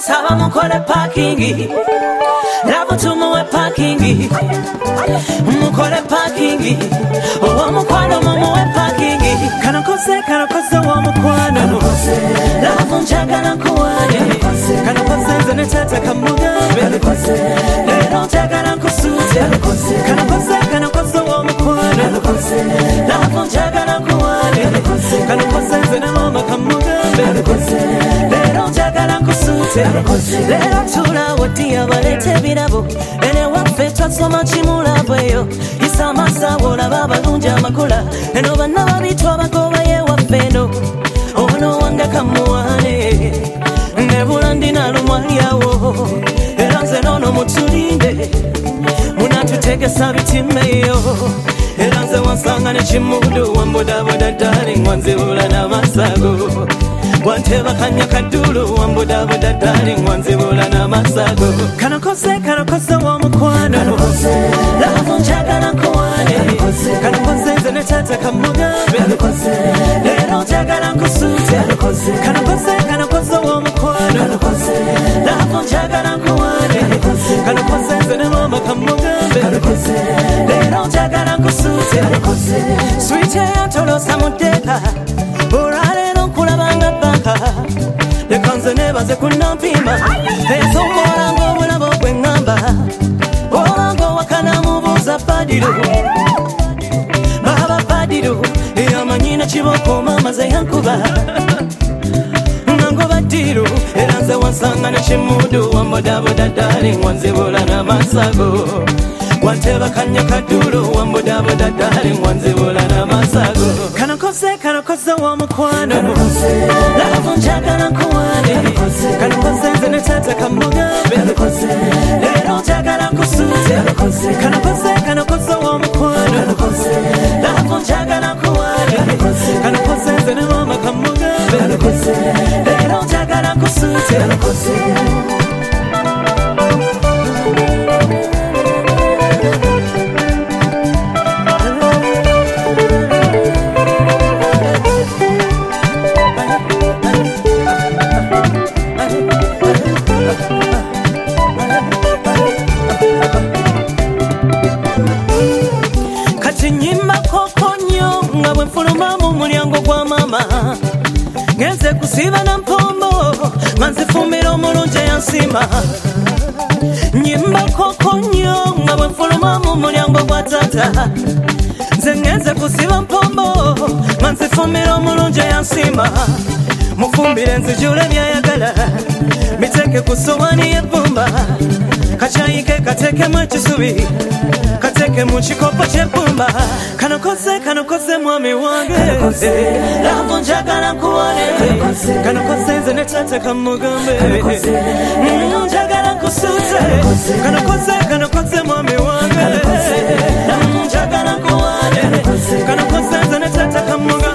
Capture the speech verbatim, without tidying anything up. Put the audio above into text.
Saba mukole parking Love tumuwe parking Mukole parking Owa mukwano mumuwe parking Kano kose kano kose wa mukwano Love njagala nkuwane Kano kose nze ne tata kamugambe Lero njagala nkusute Kano kose kano kose wa mukwano Love njagala nkuwane Kano kose nze ne mama kamugambe Lero njagala nkusute Lero tula wati abalete birabo Ene waffe twasoma kimulabweyo Isa masawola babalungi amakula Eno banna babitwa bagoba ye waffeno Ono wange kamuwane Nebula ndina lumwalyawo Era nze nono mutulinde Munatutegesa bitimeyo Era nze wansanga ne kimudu Wambodaboda darling wanzibula n'amasago Wanteba kanya kadulu Wambodaboda darling wanzibula n'amasago Kano kose kano kose wa mukwano Love njagala nkuwane Kano kose nze ne tata kamugambe Lero njagala nkusute Kano kose kano kose wa mukwano Love njagala nkuwane Kano kose nze ne mama kamugambe Lero njagala nkusute Sweet yatolosa muteka Olwaleero nkulabanga baka Leka nze nebaze kunampima Ezo omwolanga obulabo bwengamba Olanga owakana mubuuza Badiro Baba Badiro Eyamanyina kiboko mama ze yankuba Nango Badiro Era nze wansanga ne kimudu Wambodaboda darling wanzibula n'amasago Wanteba kanya kadulu Wambodaboda darling wanzibula n'amasago Kano kose kano kose wa mukwano Love njagala nkuwane Kano kose nze ne tata kamugambe Lero njagala nkusute Kano kose kano kose wa mukwano Love njagala nkuwane Kano kose nze ne mama kamugambe Lero njagala nkusute Ngenze kusiba na mpombo Manzifumira omulungi yansima Nyimba koko nnyo nga bwe nfuluma mu mulyango gwa tata Nze ngenze kusiba mpombo Manzifumira omulungi yansima Mufumbire nzijule byayagala Biteke ku sowani y'ebbumba Kachayike katekemu ekisubi Kateke mu kikopo ky'ebbumba Kano kose kano kose mwami wange Love njagala nkuwane Kano kose nze ne tata kamugambe Njagala nkusute Kano kose kano kose mwami wange Njagala nkuwane Kano kose nze ne tata kamugambe